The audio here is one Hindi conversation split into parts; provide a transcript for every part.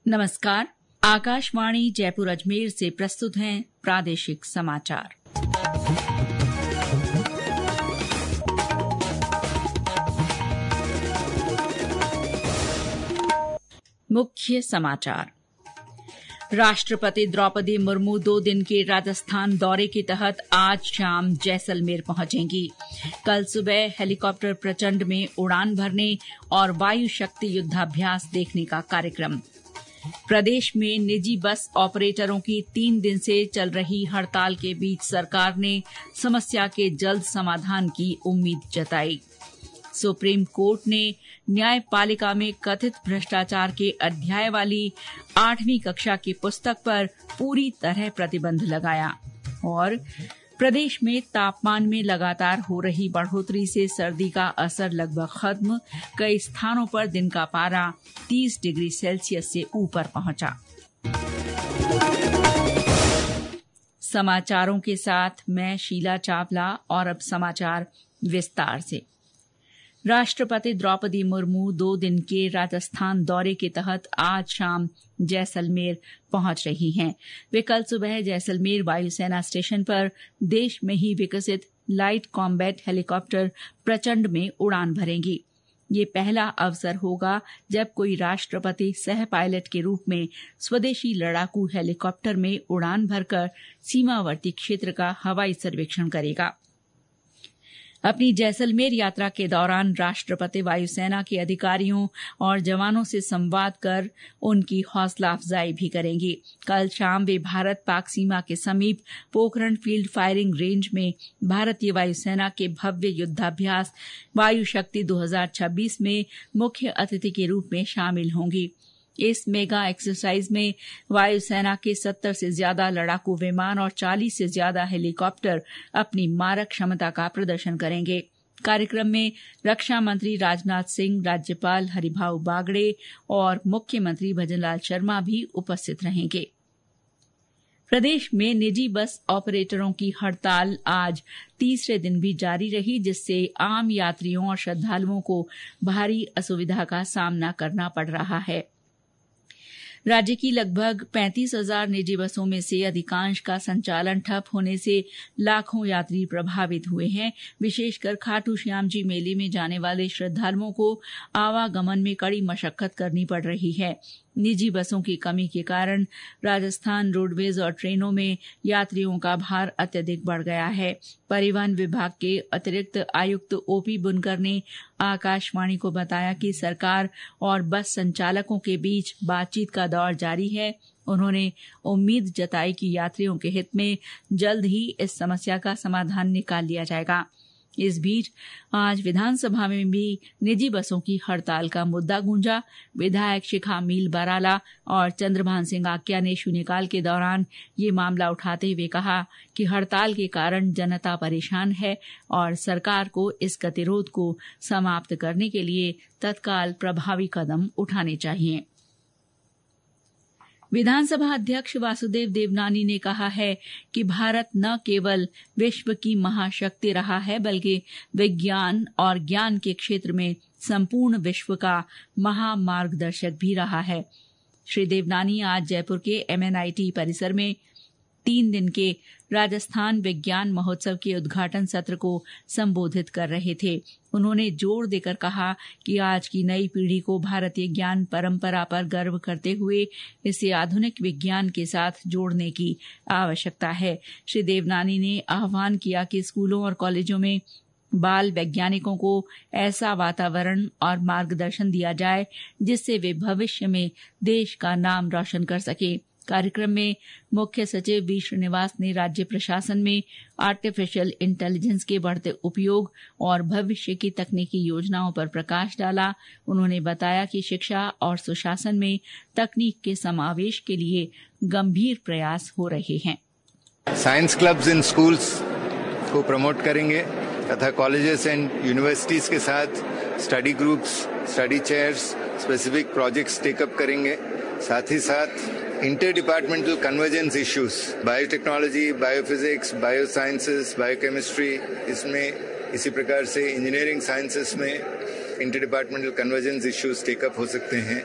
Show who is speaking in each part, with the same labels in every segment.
Speaker 1: नमस्कार। आकाशवाणी जयपुर अजमेर से प्रस्तुत हैं प्रादेशिक समाचार। मुख्य समाचार। राष्ट्रपति द्रौपदी मुर्मू 2 दिन के राजस्थान दौरे के तहत आज शाम जैसलमेर पहुंचेंगी। कल सुबह हेलीकॉप्टर प्रचंड में उड़ान भरने और वायु शक्ति युद्धाभ्यास देखने का कार्यक्रम। प्रदेश में निजी बस ऑपरेटरों की 3 दिन से चल रही हड़ताल के बीच सरकार ने समस्या के जल्द समाधान की उम्मीद जताई। सुप्रीम कोर्ट ने न्यायपालिका में कथित भ्रष्टाचार के अध्याय वाली 8वीं कक्षा की पुस्तक पर पूरी तरह प्रतिबंध लगाया। और प्रदेश में तापमान में लगातार हो रही बढ़ोतरी से सर्दी का असर लगभग खत्म। कई स्थानों पर दिन का पारा 30 डिग्री सेल्सियस से ऊपर पहुंचा। समाचारों के साथ मैं शीला चावला और अब समाचार विस्तार से। राष्ट्रपति द्रौपदी मुर्मू 2 दिन के राजस्थान दौरे के तहत आज शाम जैसलमेर पहुंच रही हैं। वे कल सुबह जैसलमेर वायुसेना स्टेशन पर देश में ही विकसित लाइट कॉम्बैट हेलीकॉप्टर प्रचंड में उड़ान भरेंगी। ये पहला अवसर होगा जब कोई राष्ट्रपति सह पायलट के रूप में स्वदेशी लड़ाकू हेलीकॉप्टर में उड़ान भरकर सीमावर्ती क्षेत्र का हवाई सर्वेक्षण करेगा। अपनी जैसलमेर यात्रा के दौरान राष्ट्रपति वायुसेना के अधिकारियों और जवानों से संवाद कर उनकी हौसला अफजाई भी करेंगी। कल शाम वे भारत पाक सीमा के समीप पोखरण फील्ड फायरिंग रेंज में भारतीय वायुसेना के भव्य युद्धाभ्यास वायु शक्ति 2026 में मुख्य अतिथि के रूप में शामिल होंगी। इस मेगा एक्सरसाइज में वायुसेना के 70 से ज्यादा लड़ाकू विमान और 40 से ज्यादा हेलीकॉप्टर अपनी मारक क्षमता का प्रदर्शन करेंगे। कार्यक्रम में रक्षा मंत्री राजनाथ सिंह, राज्यपाल हरिभाऊ बागड़े और मुख्यमंत्री भजनलाल शर्मा भी उपस्थित रहेंगे। प्रदेश में निजी बस ऑपरेटरों की हड़ताल आज तीसरे दिन भी जारी रही, जिससे आम यात्रियों और श्रद्धालुओं को भारी असुविधा का सामना करना पड़ रहा है। राज्य की लगभग 35,000 निजी बसों में से अधिकांश का संचालन ठप होने से लाखों यात्री प्रभावित हुए हैं। विशेषकर खाटू श्याम जी मेले में जाने वाले श्रद्धालुओं को आवागमन में कड़ी मशक्कत करनी पड़ रही है। निजी बसों की कमी के कारण राजस्थान रोडवेज और ट्रेनों में यात्रियों का भार अत्यधिक बढ़ गया है। परिवहन विभाग के अतिरिक्त आयुक्त ओपी बुनकर ने आकाशवाणी को बताया कि सरकार और बस संचालकों के बीच बातचीत का दौर जारी है। उन्होंने उम्मीद जताई कि यात्रियों के हित में जल्द ही इस समस्या का समाधान निकाल लिया जाएगा। इस बीच आज विधानसभा में भी निजी बसों की हड़ताल का मुद्दा गूंजा। विधायक शिखा मील बराला और चंद्रभान सिंह आक्या ने शून्यकाल के दौरान ये मामला उठाते हुए कहा कि हड़ताल के कारण जनता परेशान है और सरकार को इस गतिरोध को समाप्त करने के लिए तत्काल प्रभावी कदम उठाने चाहिए। विधानसभा अध्यक्ष वासुदेव देवनानी ने कहा है कि भारत न केवल विश्व की महाशक्ति रहा है, बल्कि विज्ञान और ज्ञान के क्षेत्र में संपूर्ण विश्व का महामार्गदर्शक भी रहा है। श्री देवनानी आज जयपुर के MNIT परिसर में 3 दिन के राजस्थान विज्ञान महोत्सव के उद्घाटन सत्र को संबोधित कर रहे थे। उन्होंने जोर देकर कहा कि आज की नई पीढ़ी को भारतीय ज्ञान परंपरा पर गर्व करते हुए इसे आधुनिक विज्ञान के साथ जोड़ने की आवश्यकता है। श्री देवनानी ने आह्वान किया कि स्कूलों और कॉलेजों में बाल वैज्ञानिकों को ऐसा वातावरण और मार्गदर्शन दिया जाए जिससे वे भविष्य में देश का नाम रोशन कर सके। कार्यक्रम में मुख्य सचिव वी श्रीनिवास ने राज्य प्रशासन में आर्टिफिशियल इंटेलिजेंस के बढ़ते उपयोग और भविष्य की तकनीकी योजनाओं पर प्रकाश डाला। उन्होंने बताया कि शिक्षा और सुशासन में तकनीक के समावेश के लिए गंभीर प्रयास हो रहे हैं।
Speaker 2: साइंस क्लब्स इन स्कूल्स को प्रमोट करेंगे तथा कॉलेजेस एंड यूनिवर्सिटीज के साथ study groups, study chairs, specific projects take up करेंगे। साथ ही साथ inter departmental convergence issues, biotechnology, biophysics, biosciences, biochemistry, इसमें इसी प्रकार से इंजीनियरिंग साइंसेस में inter departmental convergence issues take up हो सकते हैं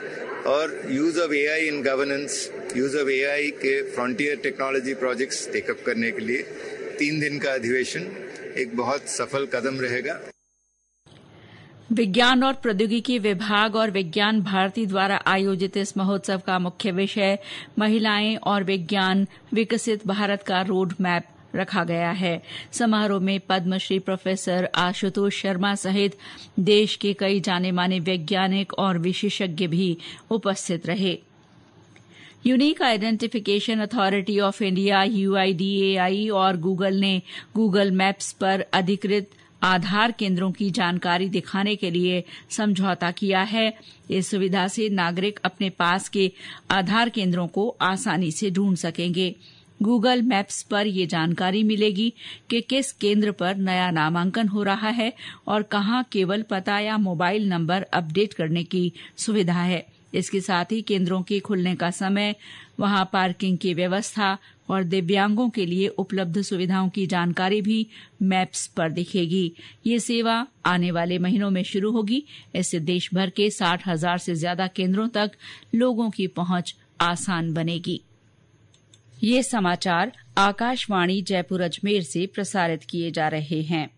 Speaker 2: और use of AI in governance, use of AI के फ्रंटियर टेक्नोलॉजी प्रोजेक्ट्स टेकअप करने के लिए 3 दिन का अधिवेशन एक बहुत सफल कदम रहेगा।
Speaker 1: विज्ञान और प्रौद्योगिकी विभाग और विज्ञान भारती द्वारा आयोजित इस महोत्सव का मुख्य विषय महिलाएं और विज्ञान, विकसित भारत का रोड मैप रखा गया है। समारोह में पद्मश्री प्रोफेसर आशुतोष शर्मा सहित देश के कई जाने माने वैज्ञानिक और विशेषज्ञ भी उपस्थित रहे। Unique identification authority of India UIDAI और गूगल ने गूगल मैप्स पर अधिकृत आधार केंद्रों की जानकारी दिखाने के लिए समझौता किया है। इस सुविधा से नागरिक अपने पास के आधार केंद्रों को आसानी से ढूंढ सकेंगे। गूगल मैप्स पर ये जानकारी मिलेगी कि किस केंद्र पर नया नामांकन हो रहा है और कहां केवल पता या मोबाइल नंबर अपडेट करने की सुविधा है। इसके साथ ही केंद्रों के खुलने का समय, वहां पार्किंग की व्यवस्था और दिव्यांगों के लिए उपलब्ध सुविधाओं की जानकारी भी मैप्स पर दिखेगी। ये सेवा आने वाले महीनों में शुरू होगी। इससे देश भर के 60,000 से ज्यादा केंद्रों तक लोगों की पहुंच आसान बनेगी। ये समाचार आकाशवाणी जयपुर अजमेर से प्रसारित किए जा रहे हैं।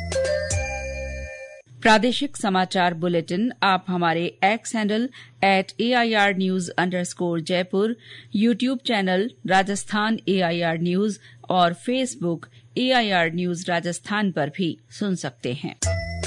Speaker 1: प्रादेशिक समाचार बुलेटिन आप हमारे X handle @AIR News_Jaipur, YouTube channel Rajasthan AIR News और फेसबुक AIR News राजस्थान पर भी सुन सकते हैं।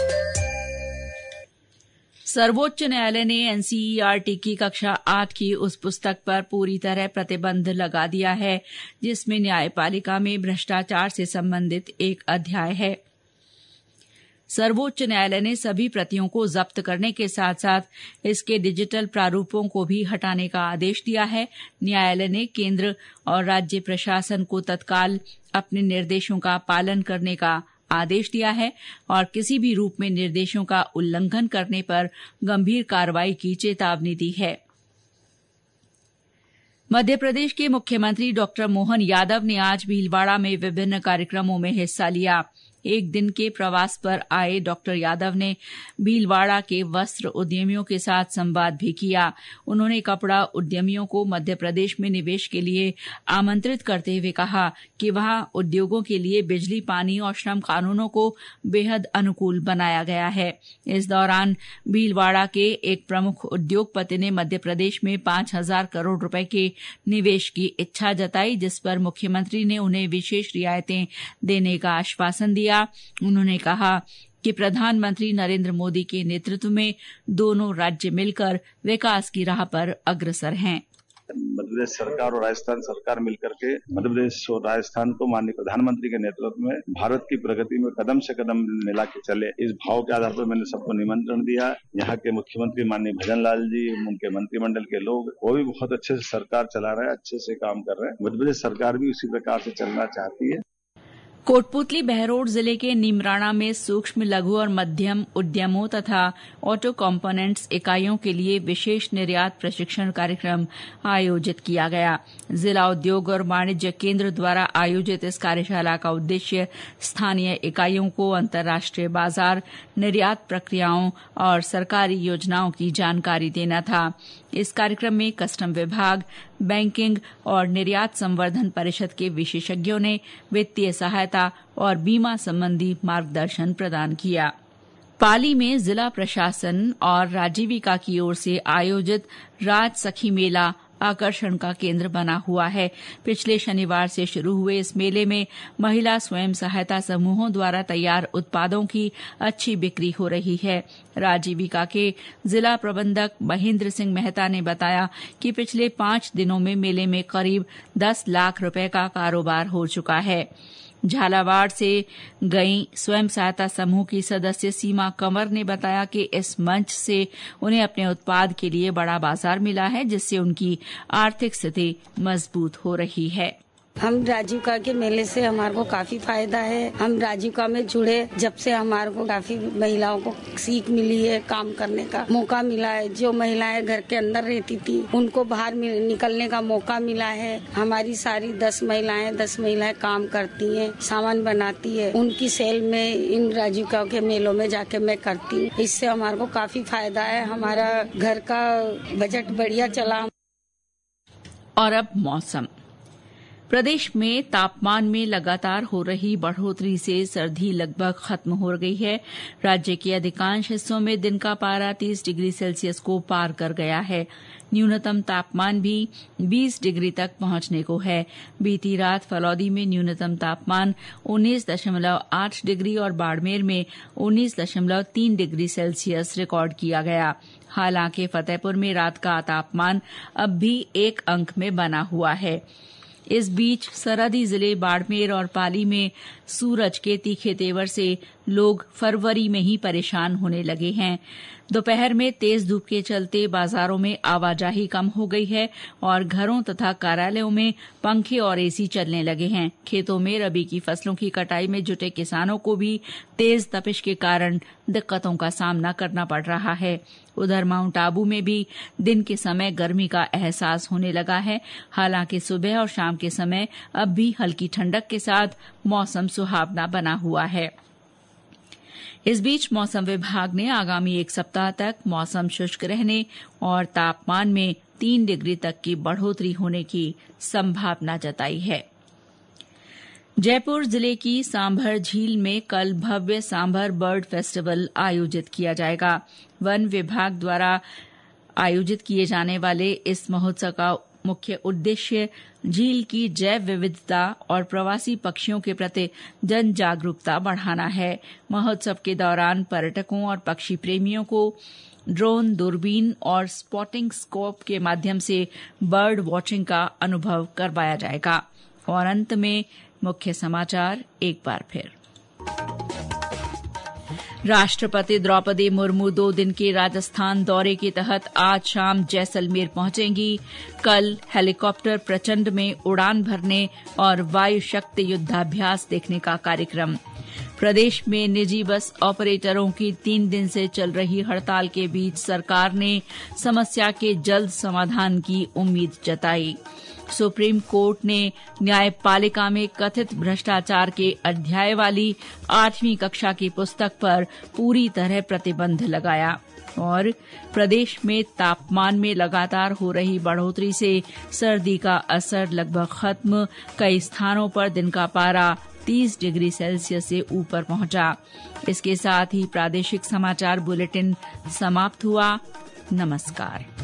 Speaker 1: सर्वोच्च न्यायालय ने NCERT की कक्षा 8 की उस पुस्तक पर पूरी तरह प्रतिबंध लगा दिया है जिसमें न्यायपालिका में भ्रष्टाचार से संबंधित एक अध्याय है। सर्वोच्च न्यायालय ने सभी प्रतियों को जब्त करने के साथ साथ इसके डिजिटल प्रारूपों को भी हटाने का आदेश दिया है। न्यायालय ने केंद्र और राज्य प्रशासन को तत्काल अपने निर्देशों का पालन करने का आदेश दिया है और किसी भी रूप में निर्देशों का उल्लंघन करने पर गंभीर कार्रवाई की चेतावनी दी है। मध्य प्रदेश के मुख्यमंत्री डॉक्टर मोहन यादव ने आज भीलवाड़ा में विभिन्न कार्यक्रमों में हिस्सा लिया। एक दिन के प्रवास पर आए डॉक्टर यादव ने भीलवाड़ा के वस्त्र उद्यमियों के साथ संवाद भी किया। उन्होंने कपड़ा उद्यमियों को मध्य प्रदेश में निवेश के लिए आमंत्रित करते हुए कहा कि वहां उद्योगों के लिए बिजली, पानी और श्रम कानूनों को बेहद अनुकूल बनाया गया है। इस दौरान भीलवाड़ा के एक प्रमुख उद्योगपति ने मध्य प्रदेश में 5,000 करोड़ रुपए के निवेश की इच्छा जताई, जिस पर मुख्यमंत्री ने उन्हें विशेष रियायतें देने का आश्वासन दिया। उन्होंने कहा कि प्रधानमंत्री नरेंद्र मोदी के नेतृत्व में दोनों राज्य मिलकर विकास की राह पर अग्रसर हैं।
Speaker 3: मध्य प्रदेश सरकार और राजस्थान सरकार मिलकर के मध्य प्रदेश और राजस्थान को माननीय प्रधानमंत्री के नेतृत्व में भारत की प्रगति में कदम से कदम मिला के चले, इस भाव के आधार पर मैंने सबको निमंत्रण दिया। यहाँ के मुख्यमंत्री माननीय भजन लाल जी, उनके मंत्रिमंडल के लोग, वो भी बहुत अच्छे से सरकार चला रहे हैं, अच्छे से काम कर रहे हैं। मध्य प्रदेश सरकार भी उसी प्रकार से चलना चाहती है।
Speaker 1: कोटपुतली बहरोड जिले के नीमराणा में सूक्ष्म, लघु और मध्यम उद्यमों तथा ऑटो कंपोनेंट्स इकाइयों के लिए विशेष निर्यात प्रशिक्षण कार्यक्रम आयोजित किया गया। जिला उद्योग और वाणिज्य केंद्र द्वारा आयोजित इस कार्यशाला का उद्देश्य स्थानीय इकाइयों को अंतर्राष्ट्रीय बाजार, निर्यात प्रक्रियाओं और सरकारी योजनाओं की जानकारी देना था। इस कार्यक्रम में कस्टम विभाग, बैंकिंग और निर्यात संवर्धन परिषद के विशेषज्ञों ने वित्तीय सहायता और बीमा संबंधी मार्गदर्शन प्रदान किया। पाली में जिला प्रशासन और राजीविका की ओर से आयोजित राज सखी मेला आकर्षण का केंद्र बना हुआ है। पिछले शनिवार से शुरू हुए इस मेले में महिला स्वयं सहायता समूहों द्वारा तैयार उत्पादों की अच्छी बिक्री हो रही है। राजीविका के जिला प्रबंधक महेंद्र सिंह मेहता ने बताया कि पिछले 5 दिनों में मेले में करीब 10 लाख रुपए का कारोबार हो चुका है। झालावाड़ से गई स्वयं सहायता समूह की सदस्य सीमा कंवर ने बताया कि इस मंच से उन्हें अपने उत्पाद के लिए बड़ा बाजार मिला है, जिससे उनकी आर्थिक स्थिति मजबूत हो रही है।
Speaker 4: हम राजीविका के मेले से हमारे को काफी फायदा है। हम राजीविका में जुड़े जब से हमारे को काफी महिलाओं को सीख मिली है, काम करने का मौका मिला है। जो महिलाएं घर के अंदर रहती थी उनको बाहर निकलने का मौका मिला है। हमारी सारी 10 महिलाएं काम करती हैं, सामान बनाती है। उनकी सेल में इन राजीविका के मेलों में जाके मैं करती हूँ। इससे हमारे को काफी फायदा है। हमारा घर का बजट बढ़िया चला।
Speaker 1: और अब मौसम। प्रदेश में तापमान में लगातार हो रही बढ़ोतरी से सर्दी लगभग खत्म हो गई है। राज्य के अधिकांश हिस्सों में दिन का पारा 30 डिग्री सेल्सियस को पार कर गया है। न्यूनतम तापमान भी 20 डिग्री तक पहुंचने को है। बीती रात फलौदी में न्यूनतम तापमान 19.8 डिग्री और बाड़मेर में 19.3 डिग्री सेल्सियस रिकॉर्ड किया गया। हालांकि फतेहपुर में रात का तापमान अब भी 1 अंक में बना हुआ है। इस बीच सरहदी जिले बाड़मेर और पाली में सूरज के तीखे तेवर से लोग फरवरी में ही परेशान होने लगे हैं। दोपहर में तेज धूप के चलते बाजारों में आवाजाही कम हो गई है और घरों तथा कार्यालयों में पंखे और एसी चलने लगे हैं। खेतों में रबी की फसलों की कटाई में जुटे किसानों को भी तेज तपिश के कारण दिक्कतों का सामना करना पड़ रहा है। उधर माउंट आबू में भी दिन के समय गर्मी का एहसास होने लगा है। हालांकि सुबह और शाम के समय अब भी हल्की ठंडक के साथ मौसम सुहावना बना हुआ है। इस बीच मौसम विभाग ने आगामी 1 सप्ताह तक मौसम शुष्क रहने और तापमान में 3 डिग्री तक की बढ़ोतरी होने की संभावना जताई है। जयपुर जिले की सांभर झील में कल भव्य सांभर बर्ड फेस्टिवल आयोजित किया जाएगा। वन विभाग द्वारा आयोजित किए जाने वाले इस महोत्सव का मुख्य उद्देश्य झील की जैव विविधता और प्रवासी पक्षियों के प्रति जन जागरूकता बढ़ाना है। महोत्सव के दौरान पर्यटकों और पक्षी प्रेमियों को ड्रोन, दूरबीन और स्पॉटिंग स्कोप के माध्यम से बर्ड वॉचिंग का अनुभव करवाया जाएगा। और अंत में मुख्य समाचार एक बार फिर। राष्ट्रपति द्रौपदी मुर्मू 2 दिन के राजस्थान दौरे के तहत आज शाम जैसलमेर पहुंचेंगी। कल हेलीकॉप्टर प्रचंड में उड़ान भरने और वायु शक्ति युद्धाभ्यास देखने का कार्यक्रम। प्रदेश में निजी बस ऑपरेटरों की 3 दिन से चल रही हड़ताल के बीच सरकार ने समस्या के जल्द समाधान की उम्मीद जताई। सुप्रीम कोर्ट ने न्यायपालिका में कथित भ्रष्टाचार के अध्याय वाली 8वीं कक्षा की पुस्तक पर पूरी तरह प्रतिबंध लगाया। और प्रदेश में तापमान में लगातार हो रही बढ़ोतरी से सर्दी का असर लगभग खत्म। कई स्थानों पर दिन का पारा 30 डिग्री सेल्सियस से ऊपर पहुंचा। इसके साथ ही प्रादेशिक समाचार बुलेटिन समाप्त हुआ। नमस्कार।